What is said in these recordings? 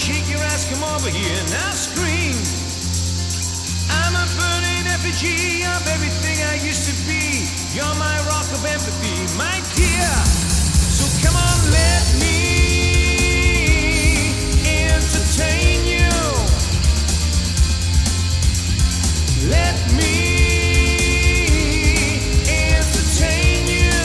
shake your ass, come over here, now scream. I'm a burning effigy of everything I used to be. You're my rock of empathy, my dear. So come on, let me entertain you. Let me entertain you.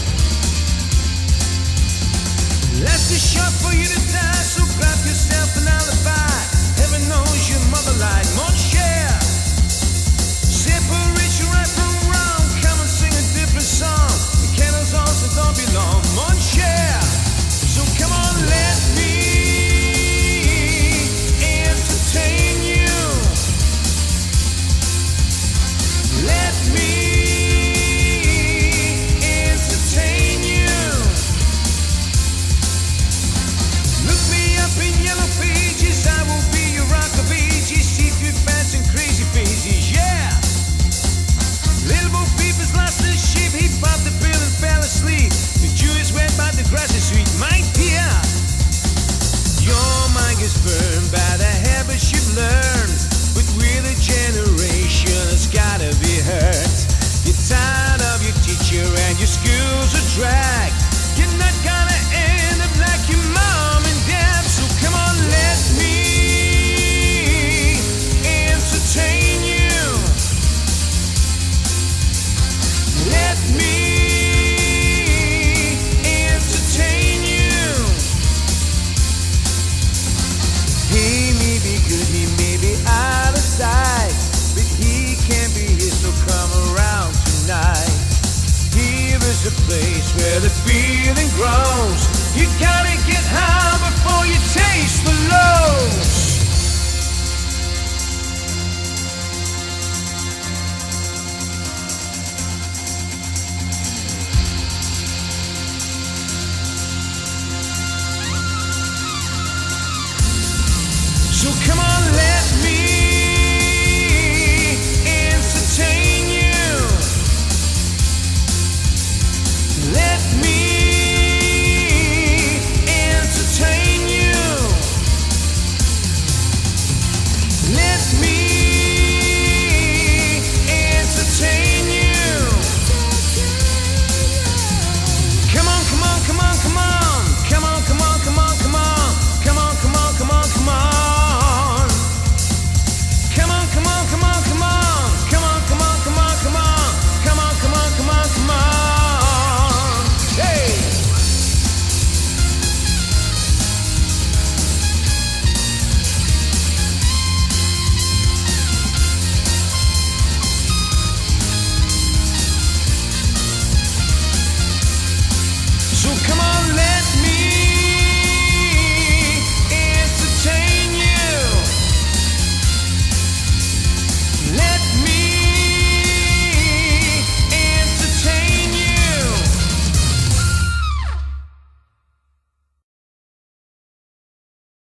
Life's too short for you to die, so grab yourself an alibi. Heaven knows your mother lied, mon cher. Separate your right from wrong. Come and sing a different song. The candles also don't belong, mon cher. So come on, let me entertain you. Let me entertain you. Look me up in yellow pages. I will be your rock of ages. Secret fans and crazy faces, yeah. Little Bo Peep has lost his sheep. He popped the pill and fell asleep. The Jew is wet, but the grass is sweet, my dear. Your mind gets burned by the habits you've learned, but we're the generation that's gotta be hurt. You're tired of your teacher and your school's a drag. You're not gonna end up like your mom and dad. So come on, let me entertain you. Let me entertain you. He may be good, he may be out of sight, but he can't be here, so come around tonight. Here is a place where the feeling grows. You gotta get high before you taste the lows.